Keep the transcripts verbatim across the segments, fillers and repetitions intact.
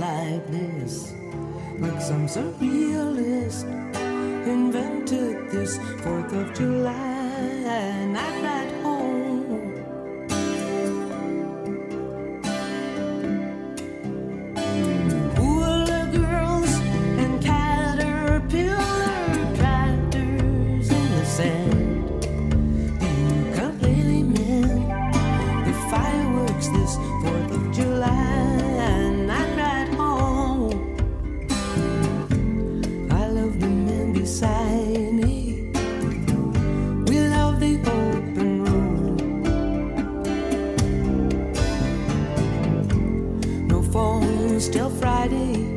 like this, like some surrealist invented this fourth of July night ride home. Hula girls and caterpillar tractors in the sand, the ukulele men, the fireworks this fourth of July night ride home. I love the men beside me, we love the open road. No phones till Friday,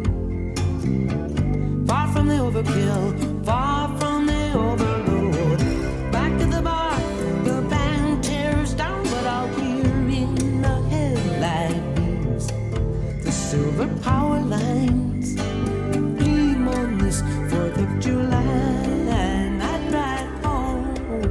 far from the overkill, far from the overload. Back to the bar, the band tears down, but I'll hear in the headlight beams the silver power lines gleam on this fourth of July night ride home.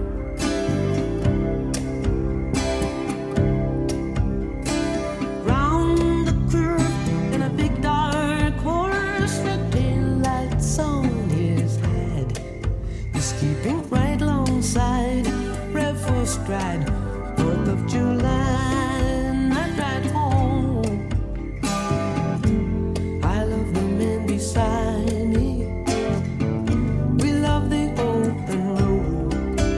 Round the curve in a big dark horse, red taillights on his head, he's keeping right alongside, rev for stride, fourth of July night ride home. I love the men beside me, we love the open road.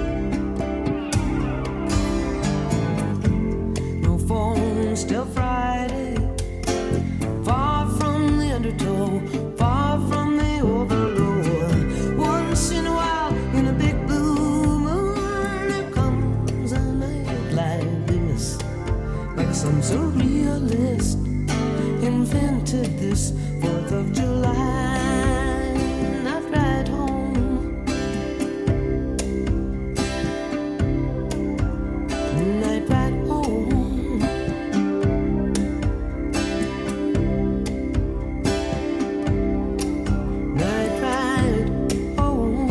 No phones till Friday, far from the undertow, far from the overload. Once in a while, in a big blue moon, there comes a night like this, like some surrealist invented this fourth of July night ride home. Night ride home. Night ride home.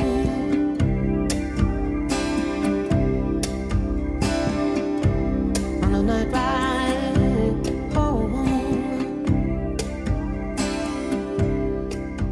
On a night ride home.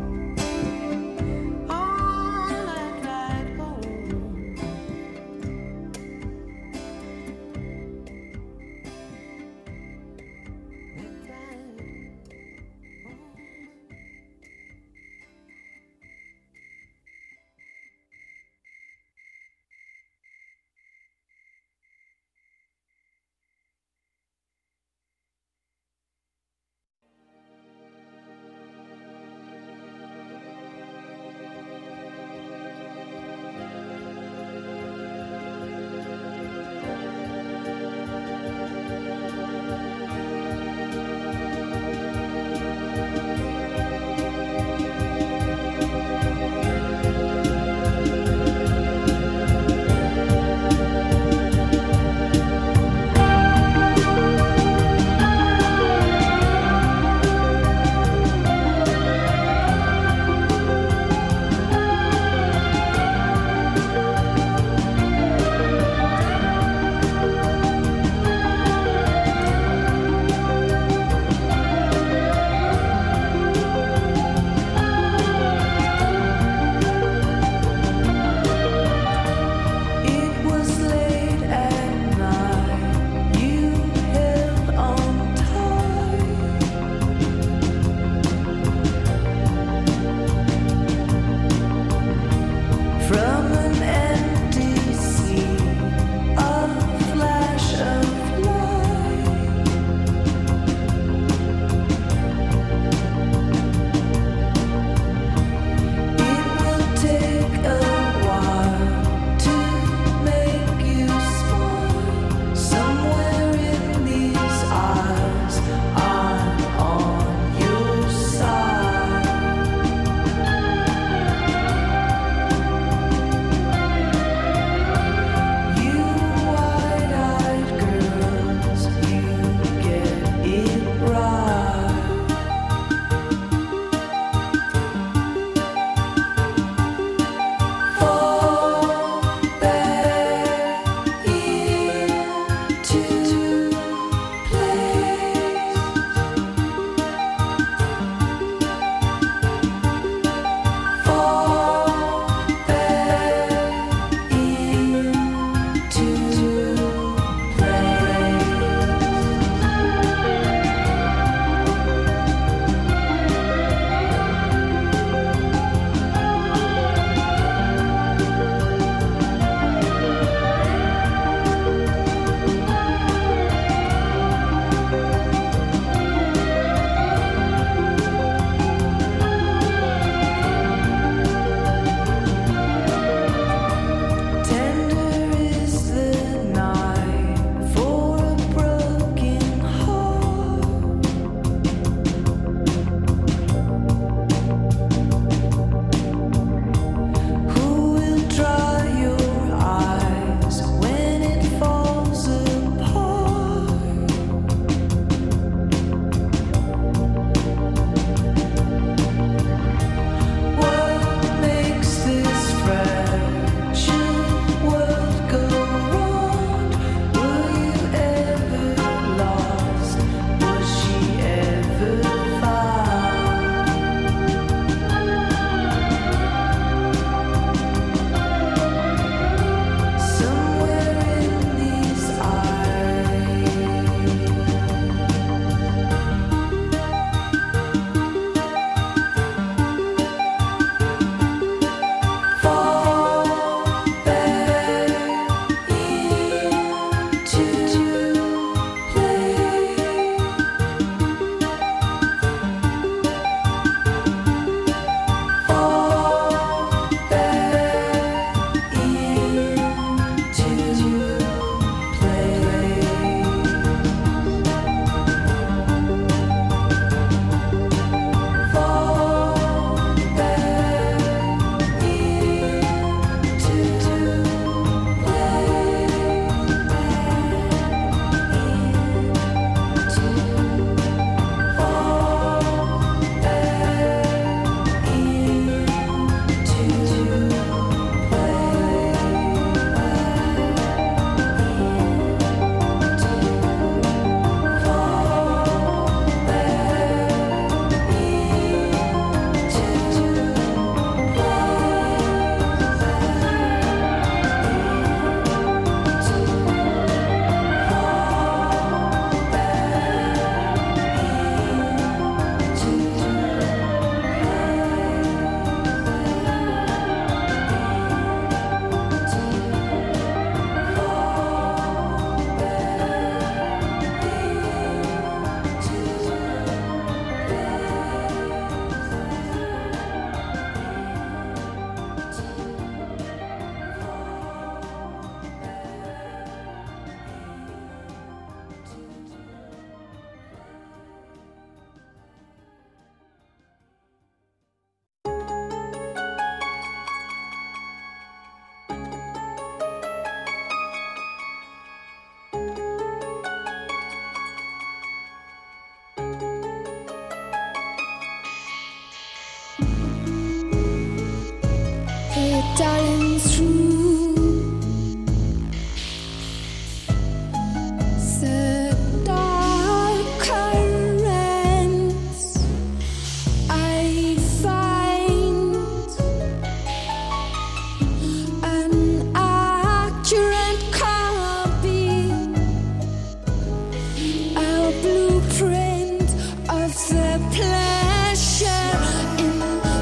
the pleasure in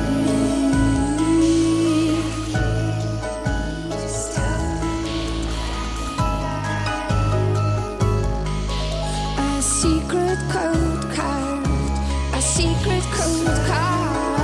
me. A secret code card, a secret code card.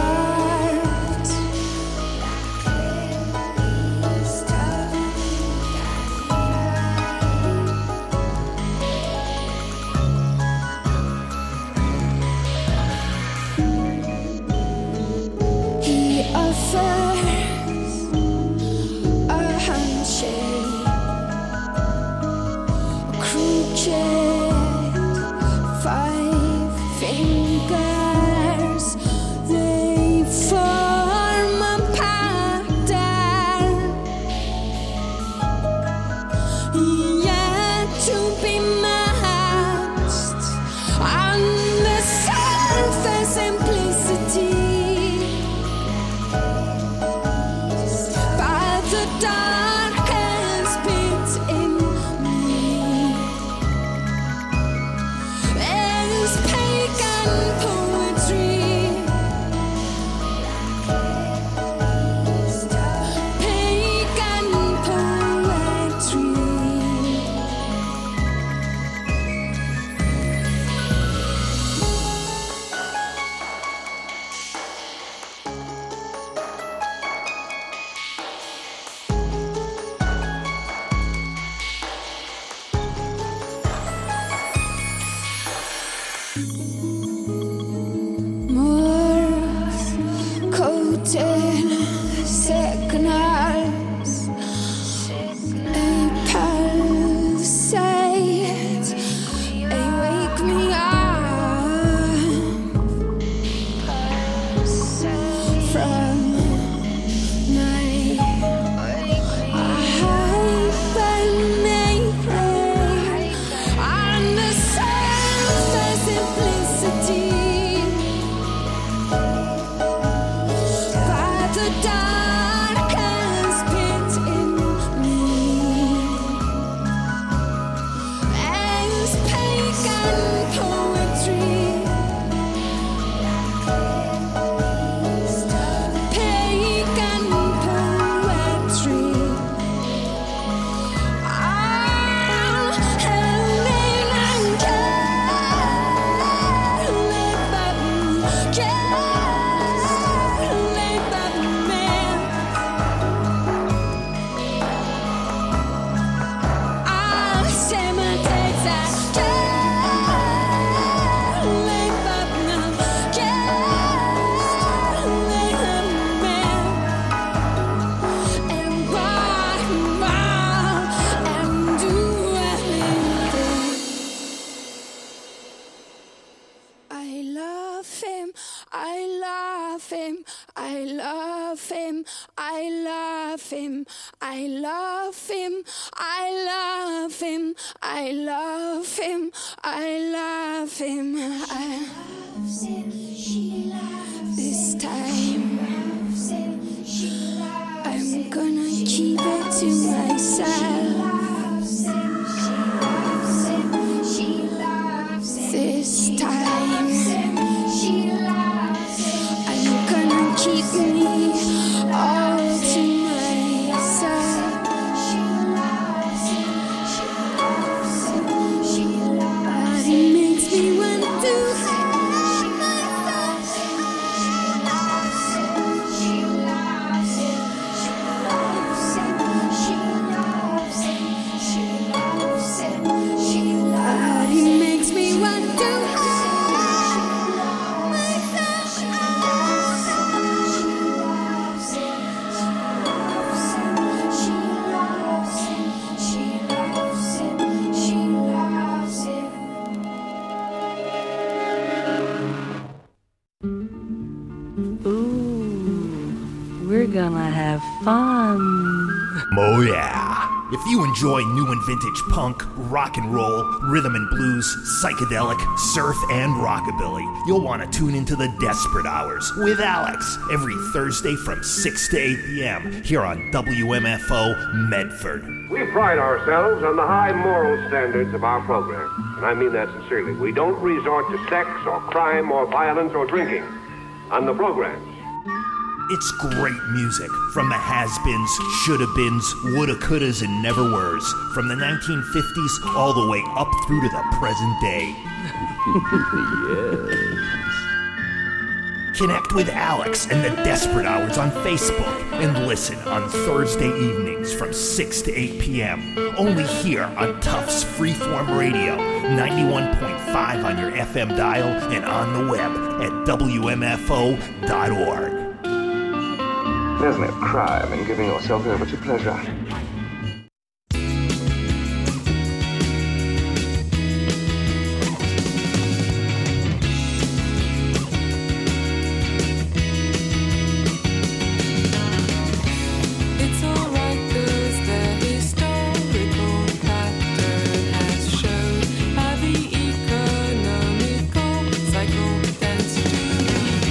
Gonna have fun. Oh yeah. If you enjoy new and vintage punk, rock and roll, rhythm and blues, psychedelic, surf, and rockabilly, you'll want to tune into the Desperate Hours with Alex every Thursday from six to eight p.m. here on W M F O Medford. We pride ourselves on the high moral standards of our program. And I mean that sincerely. We don't resort to sex or crime or violence or drinking on the programs. It's great music from the has-beens, shoulda-beens, woulda, couldas, and never-weres. From the nineteen fifties all the way up through to the present day. Yes. Connect with Alex and the Desperate Hours on Facebook and listen on Thursday evenings from six to eight p.m. Only here on Tufts Freeform Radio, ninety-one point five on your F M dial and on the web at W M F O dot org. There's no crime in giving yourself over to pleasure.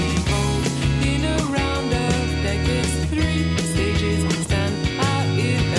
Stages stand out in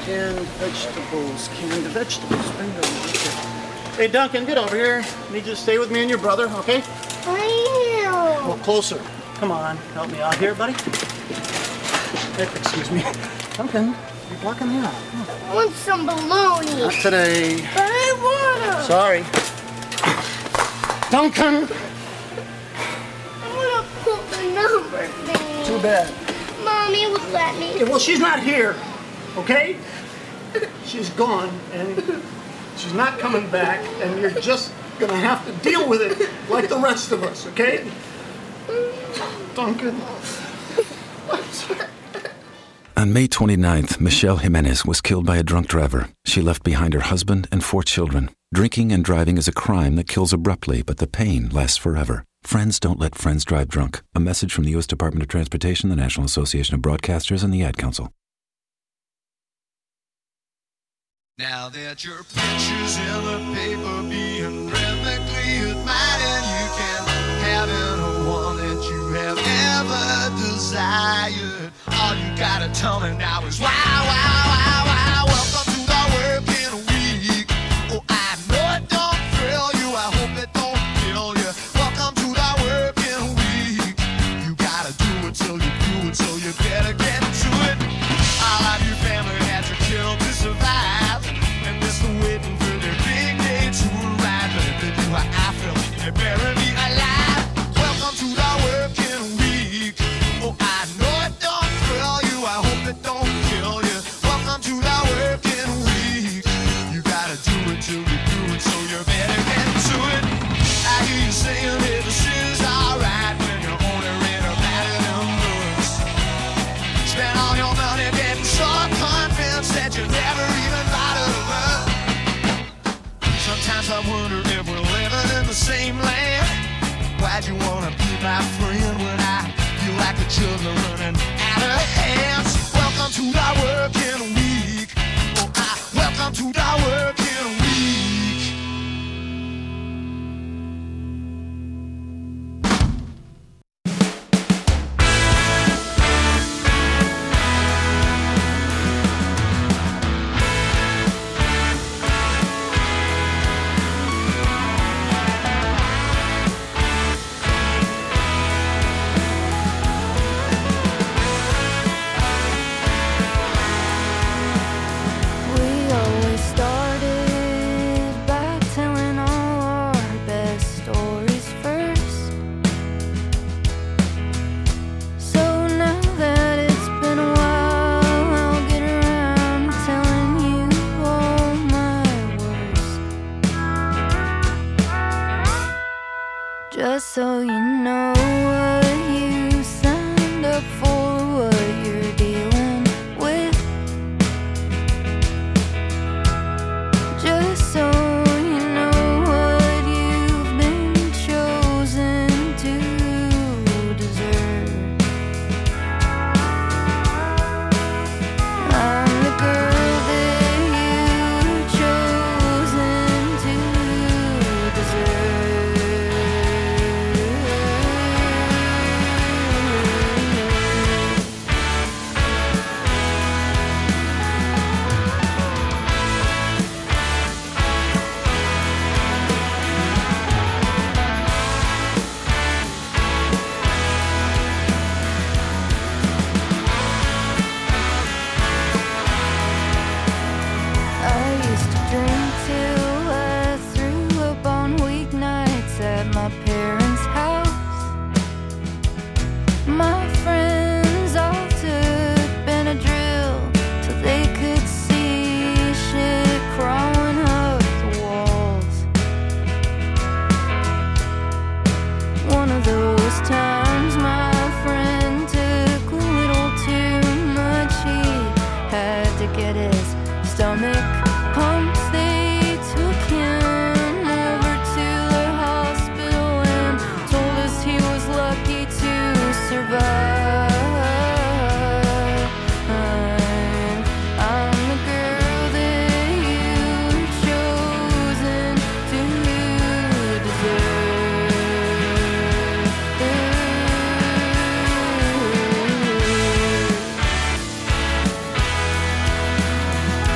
Canned vegetables, canned vegetables. Bingo. Okay. Hey, Duncan, get over here. I need you to stay with me and your brother, okay? I am. Well, closer. Come on, help me out here, buddy. Hey, excuse me. Duncan, you're blocking me out. I want some bologna. Not today. But I want to. Sorry. Duncan! I want to put the number thing. Too bad. Mommy would let me. Yeah, well, she's not here, okay? She's gone, and she's not coming back, and you're just gonna have to deal with it like the rest of us, okay? Duncan. On May twenty-ninth, Michelle Jimenez was killed by a drunk driver. She left behind her husband and four children. Drinking and driving is a crime that kills abruptly, but the pain lasts forever. Friends don't let friends drive drunk. A message from the U S Department of Transportation, the National Association of Broadcasters, and the Ad Council. Now that your picture's in the paper being rhythmically admired, you can have any one that you have ever desired. All you gotta tell me now is wow, wow, wow, wow. Welcome to the working week. Oh, I know it don't thrill you. I hope it don't kill you. Welcome to the working week. You gotta do it till you do it, so you better get to it. All of you family had to kill to survive, and they're still waiting for their big day to arrive. But if they do how I feel, they better be alive. Welcome to the working week. Oh, I know it don't thrill you. I hope it don't kill you. Welcome to the working week. You gotta do it till you do it, so you better get to it. I hear you saying that this is alright when you're only read about it in books. Spend all your money getting so convinced that you never even thought of love. Sometimes I wonder if we're living in the same land. Why'd you wanna be my friend when I feel like the children running out of hands? Welcome to the working week. Oh, I welcome to the working week. We always started by telling all our best stories first. So now that it's been a while, I'll get around to telling you all my worst. Just so you know what you signed up for, what you're dealing with. Just so you know what you've been chosen to deserve. I'm the girl that you've chosen to I used to drink till I threw up on weeknights at my parents' house. My friends all took Benadryl till they could see shit crawling up the walls. One of those times my friend took a little too much. He had to get his stomach pumps. They took him over to the hospital and told us he was lucky to survive. I'm the girl that you've chosen to deserve.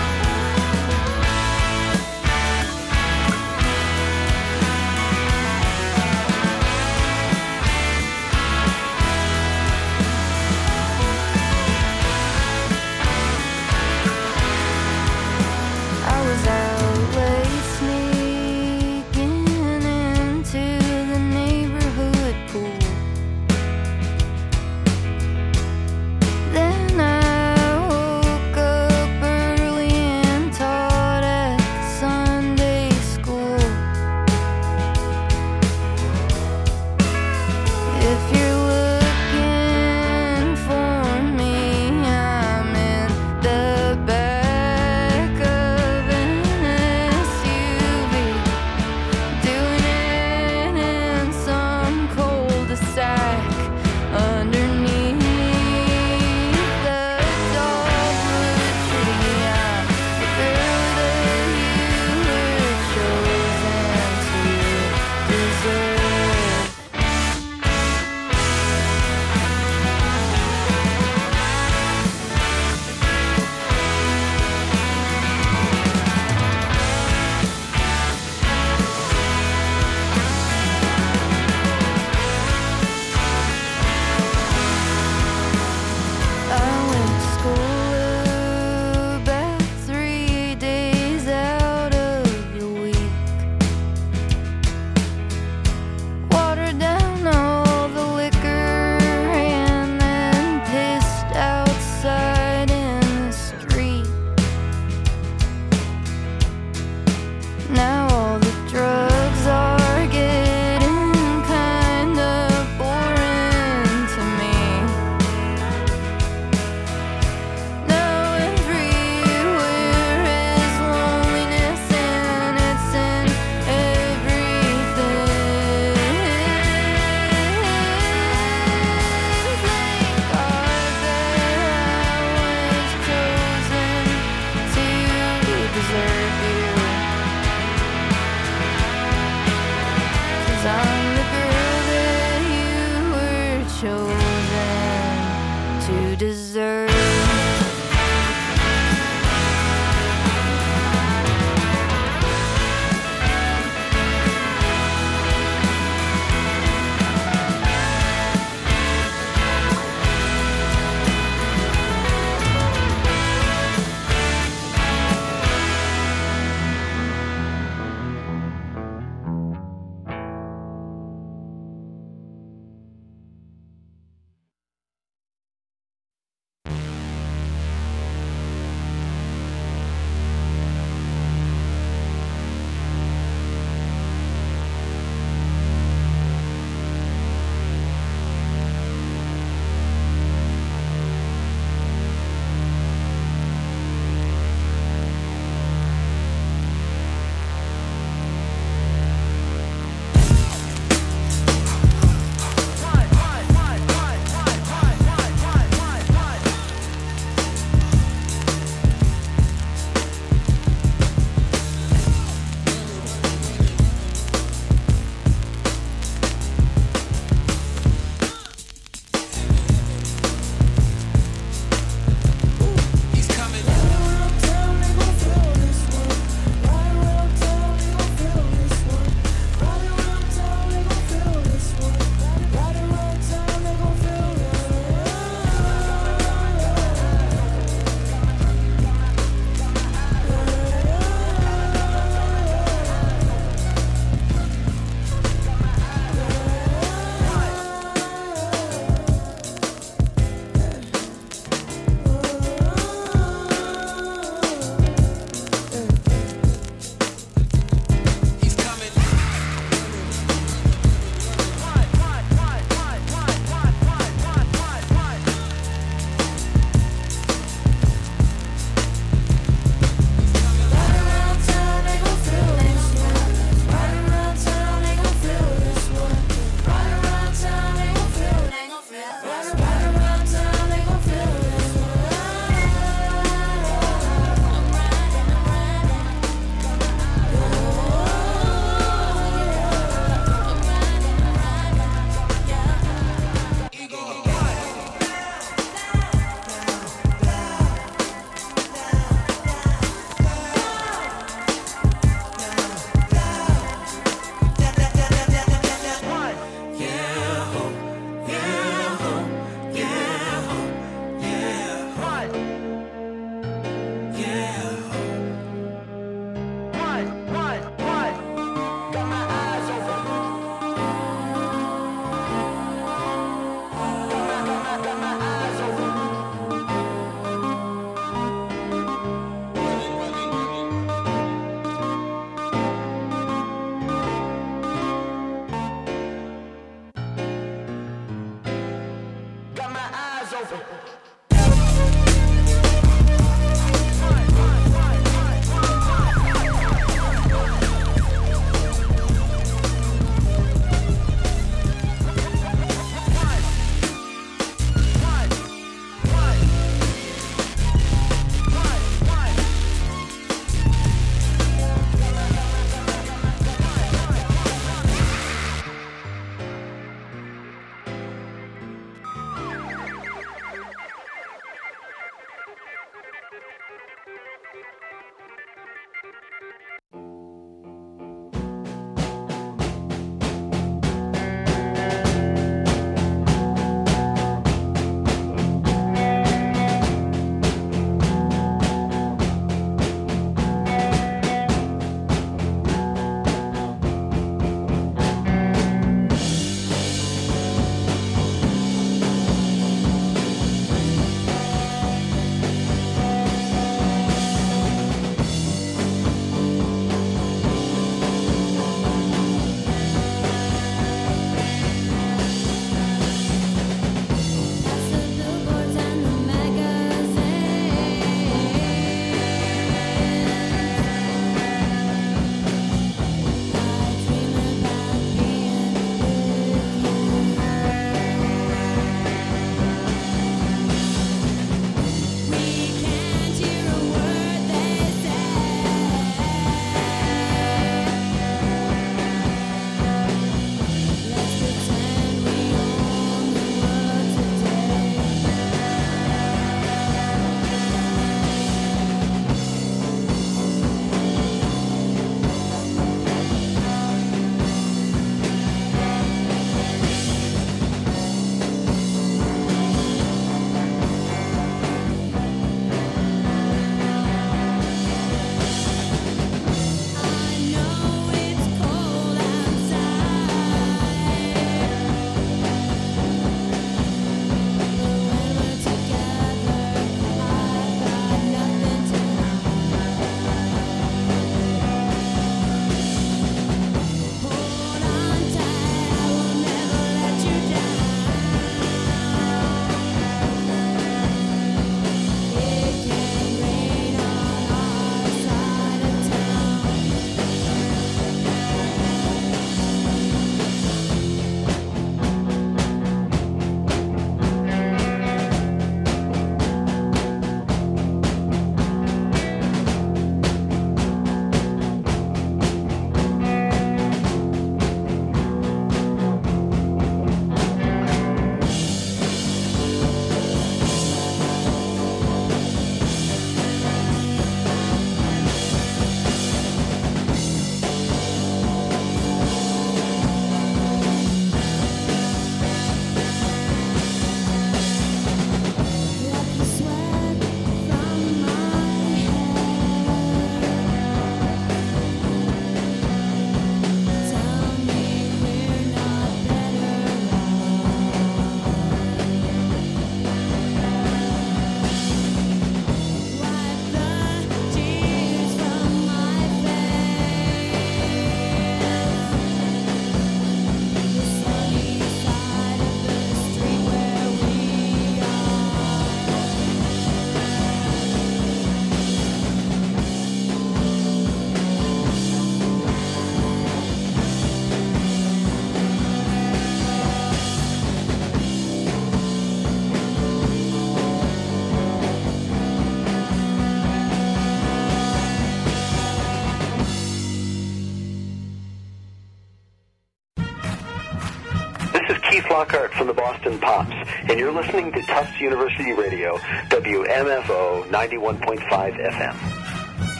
Keith Lockhart from the Boston Pops, and you're listening to Tufts University Radio, W M F O ninety-one point five F M.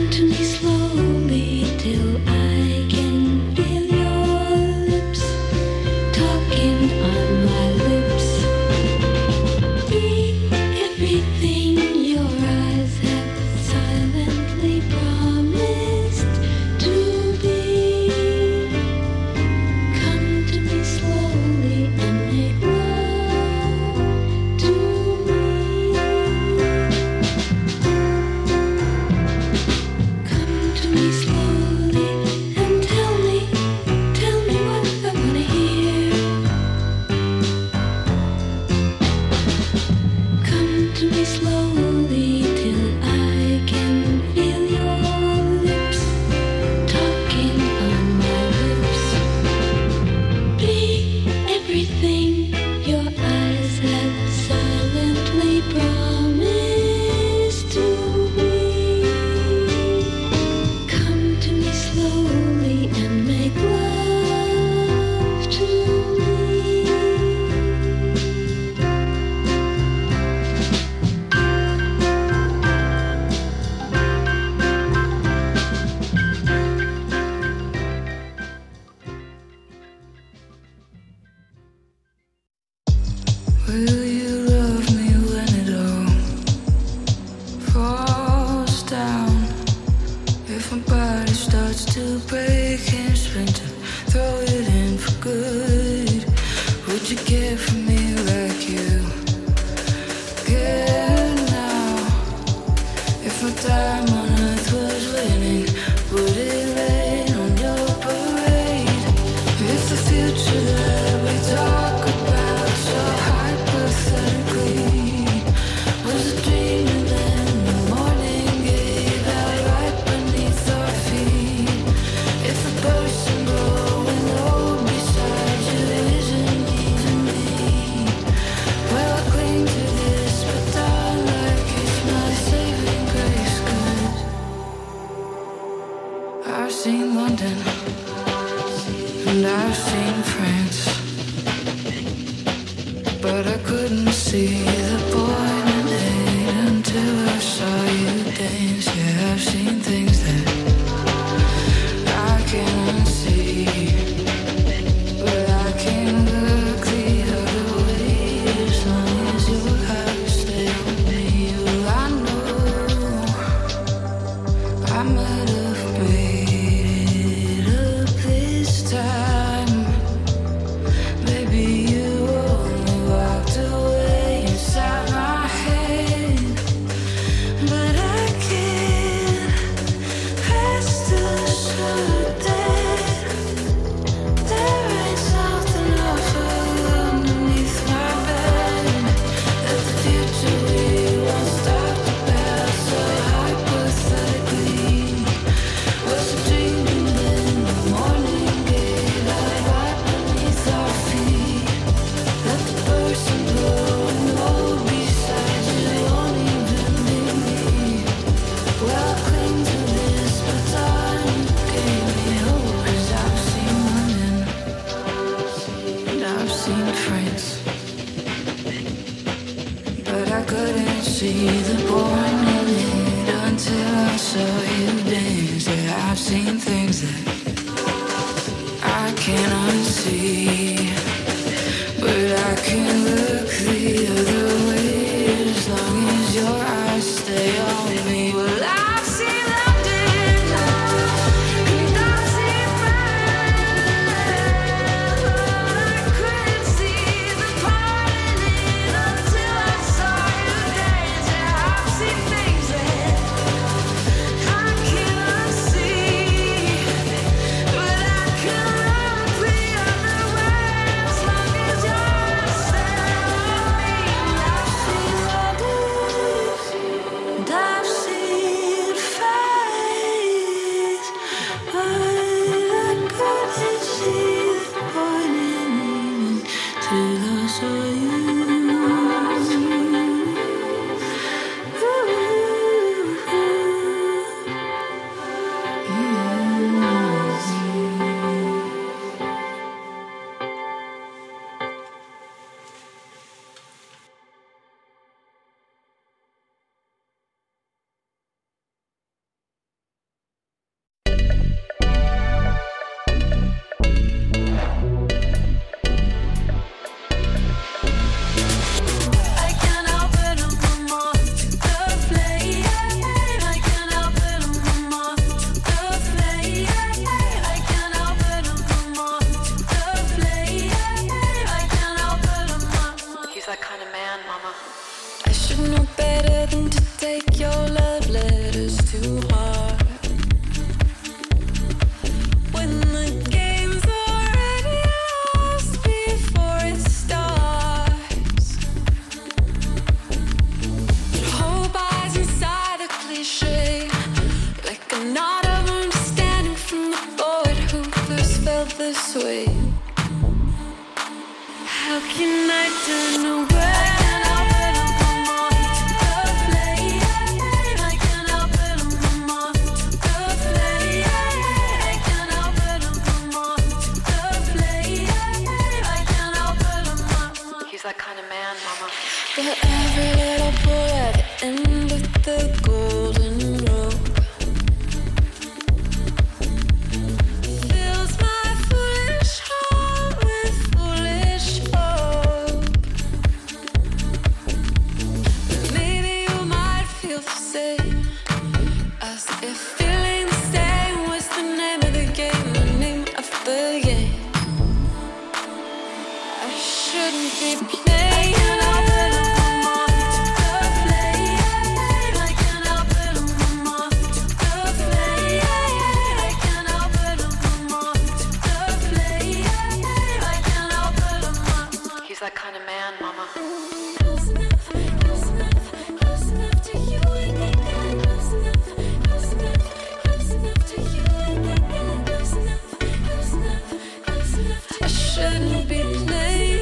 Slowly till I can feel your lips Will you love me when it all falls down? If my body starts to break in splinter, throw it in for good. Would you care for me like you care now? If my time on earth was winning, would it rain on your parade? If the future that we talk about so hypothetically was a dream, and then the morning gave out right beneath our feet. If the person growing old beside you isn't even me, well, I cling to this, but darn like it's my saving grace. 'Cause I've seen London and I've seen France, but I couldn't see the point in it until I saw you dance. Yeah, I've seen things that I cannot see, but I can look the other way as long as your eyes stay on me. Well, I know I might have made it up this time. Maybe you only walked away inside my head, but I can't rest assured that there ain't something awful underneath my bed. That the future we once talked about so hypothetically was a dream, and then the morning gave out right beneath our feet. That the person growing old beside you won't even be me. Well, I cling to this, but time gave me hope. 'Cause I've seen London and I've seen France, but I couldn't see the point in it until I saw you dance. Yeah, I've seen things that I cannot see, but I can look the other way as long as your eyes stay on me. Well, I've seen London and I've seen France, but I couldn't see the point in it until I saw you dance. Yeah, I've seen things that I cannot see, but I can look the other way as long as your eyes stay on me. I've seen London and I've seen France, but I couldn't see the point in it till I saw you. I can't help it, I'm off to the flame. I can't help it, I'm off to the flame. I can't help it, I'm off to the flame. I can't help it, I'm off. He's that kind of man, mama. I should know better than to take your love letters too hard. When the game's already lost before it starts, hope hides inside a cliche, like a knot of understanding from the poet who first felt this way. How can I turn away? I can't help it, I'm off to the flame. I can't help it, I'm off to the flame. I can't help it, I'm off to the flame. I can't help it, I'm off. He's that kind of man, mama. But every little boy at the end of the golden road fills my foolish heart with foolish hope. shouldn't be playing. He's that kind of man, mama. I shouldn't be playing.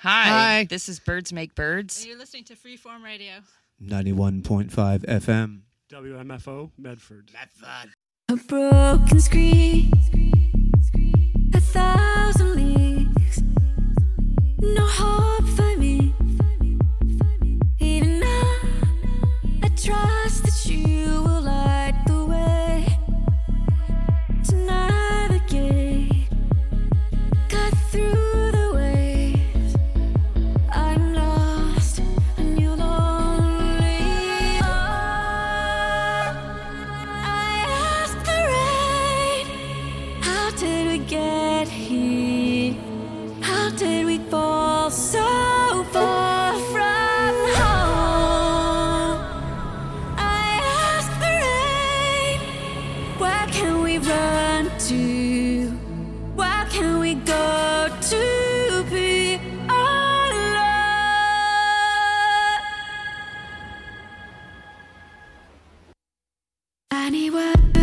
Hi. Hi. This is Birds Make Birds. And you're listening to Freeform Radio. ninety-one point five F M. W M F O, Medford. Medford. A broken screen, a thousand leagues, no hope for me. Even now, I trust that you will light the way to navigate, cut through the waves. I'm lost and you're lonely. Oh, I ask the rain, how did we get here? How did we fall so far from home? I ask the rain, where can we run to? Where can we go to be alone? Anywhere.